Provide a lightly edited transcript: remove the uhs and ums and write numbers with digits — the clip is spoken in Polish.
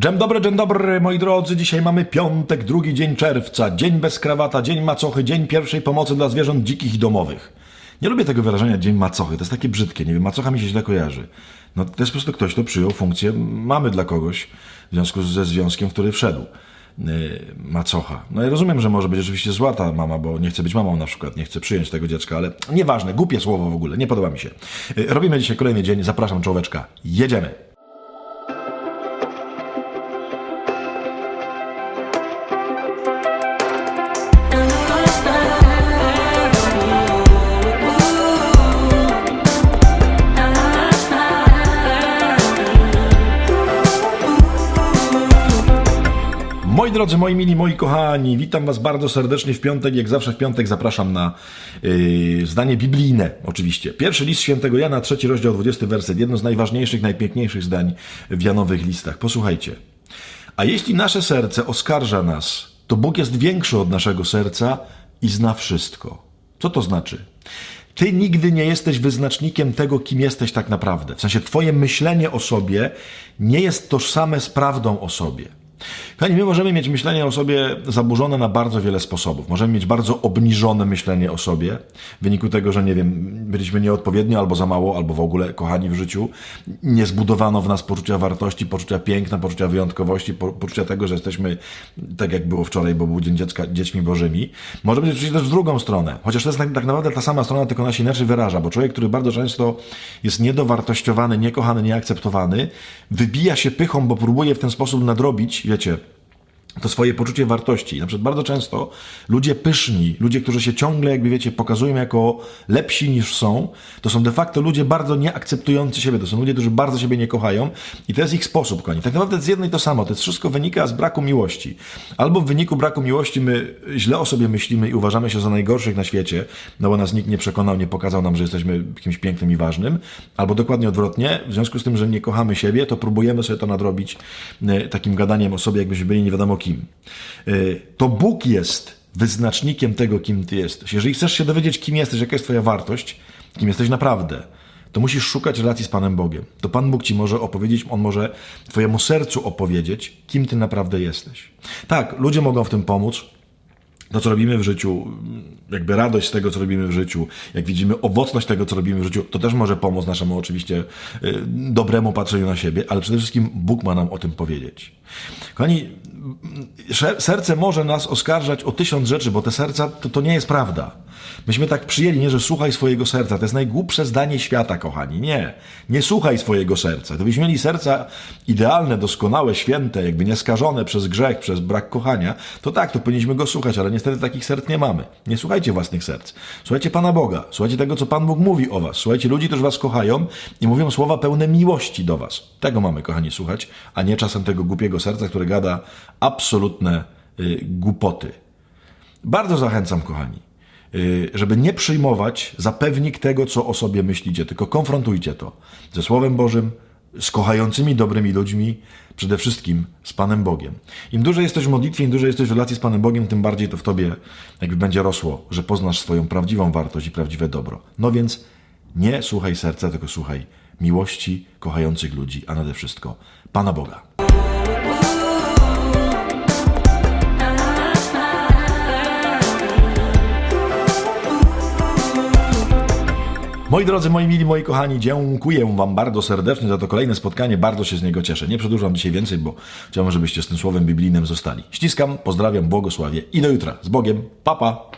Dzień dobry, moi drodzy. Dzisiaj mamy piątek, 2 dzień czerwca. Dzień bez krawata, dzień macochy, dzień pierwszej pomocy dla zwierząt dzikich i domowych. Nie lubię tego wyrażenia dzień macochy, to jest takie brzydkie, nie wiem, macocha mi się źle kojarzy. No to jest po prostu ktoś, kto przyjął funkcję mamy dla kogoś w związku ze związkiem, w który wszedł. Macocha. No ja rozumiem, że może być oczywiście zła ta mama, bo nie chce być mamą na przykład, nie chce przyjąć tego dziecka, ale nieważne, głupie słowo w ogóle, nie podoba mi się. Robimy dzisiaj kolejny dzień, zapraszam czołóweczka, jedziemy. Moi drodzy, moi mili, moi kochani, witam was bardzo serdecznie w piątek. Jak zawsze w piątek zapraszam na zdanie biblijne, oczywiście. Pierwszy list świętego Jana, 3 rozdział, 20 werset. Jedno z najważniejszych, najpiękniejszych zdań w Janowych listach. Posłuchajcie. A jeśli nasze serce oskarża nas, to Bóg jest większy od naszego serca i zna wszystko. Co to znaczy? Ty nigdy nie jesteś wyznacznikiem tego, kim jesteś tak naprawdę. W sensie twoje myślenie o sobie nie jest tożsame z prawdą o sobie. Kochani, my możemy mieć myślenie o sobie zaburzone na bardzo wiele sposobów. Możemy mieć bardzo obniżone myślenie o sobie w wyniku tego, że nie wiem, byliśmy nieodpowiednio albo za mało, albo w ogóle kochani w życiu. Nie zbudowano w nas poczucia wartości, poczucia piękna, poczucia wyjątkowości, poczucia tego, że jesteśmy, tak jak było wczoraj, bo był Dzień Dziecka, dziećmi bożymi. Może być oczywiście też w drugą stronę. Chociaż to jest tak naprawdę ta sama strona, tylko ona się inaczej wyraża, bo człowiek, który bardzo często jest niedowartościowany, niekochany, nieakceptowany, wybija się pychą, bo próbuje w ten sposób nadrobić, wiecie, to swoje poczucie wartości. Na przykład bardzo często ludzie pyszni, ludzie, którzy się ciągle, jakby wiecie, pokazują jako lepsi niż są, to są de facto ludzie bardzo nieakceptujący siebie, to są ludzie, którzy bardzo siebie nie kochają i to jest ich sposób, kochani. Tak naprawdę to jest jedno i to samo, to wszystko wynika z braku miłości. Albo w wyniku braku miłości my źle o sobie myślimy i uważamy się za najgorszych na świecie, no bo nas nikt nie przekonał, nie pokazał nam, że jesteśmy kimś pięknym i ważnym, albo dokładnie odwrotnie, w związku z tym, że nie kochamy siebie, to próbujemy sobie to nadrobić takim gadaniem o sobie, jakbyśmy byli nie wiadomo kim. To Bóg jest wyznacznikiem tego, kim ty jesteś. Jeżeli chcesz się dowiedzieć, kim jesteś, jaka jest twoja wartość, kim jesteś naprawdę, to musisz szukać relacji z Panem Bogiem. To Pan Bóg ci może opowiedzieć, On może twojemu sercu opowiedzieć, kim ty naprawdę jesteś. Tak, ludzie mogą w tym pomóc. To, co robimy w życiu, jakby radość z tego, co robimy w życiu, jak widzimy owocność tego, co robimy w życiu, to też może pomóc naszemu oczywiście dobremu patrzeniu na siebie, ale przede wszystkim Bóg ma nam o tym powiedzieć. Kochani, serce może nas oskarżać o 1000 rzeczy, bo te serca to nie jest prawda. Myśmy tak przyjęli, nie, że słuchaj swojego serca. To jest najgłupsze zdanie świata, kochani. Nie słuchaj swojego serca. Gdybyśmy mieli serca idealne, doskonałe, święte, jakby nieskażone przez grzech, przez brak kochania, to tak, to powinniśmy go słuchać, ale niestety takich serc nie mamy. Nie słuchajcie własnych serc. Słuchajcie Pana Boga. Słuchajcie tego, co Pan Bóg mówi o was. Słuchajcie ludzi, którzy was kochają i mówią słowa pełne miłości do was. Tego mamy, kochani, słuchać, a nie czasem tego głupiego serca, które gada absolutne głupoty. Bardzo zachęcam, kochani, żeby nie przyjmować za pewnik tego, co o sobie myślicie, tylko konfrontujcie to ze Słowem Bożym, z kochającymi, dobrymi ludźmi, przede wszystkim z Panem Bogiem. Im dłużej jesteś w modlitwie, im dłużej jesteś w relacji z Panem Bogiem, tym bardziej to w tobie jakby będzie rosło, że poznasz swoją prawdziwą wartość i prawdziwe dobro. No więc nie słuchaj serca, tylko słuchaj miłości, kochających ludzi, a nade wszystko Pana Boga. Moi drodzy, moi mili, moi kochani, dziękuję wam bardzo serdecznie za to kolejne spotkanie, bardzo się z niego cieszę. Nie przedłużam dzisiaj więcej, bo chciałbym, żebyście z tym słowem biblijnym zostali. Ściskam, pozdrawiam, błogosławię i do jutra. Z Bogiem, pa pa!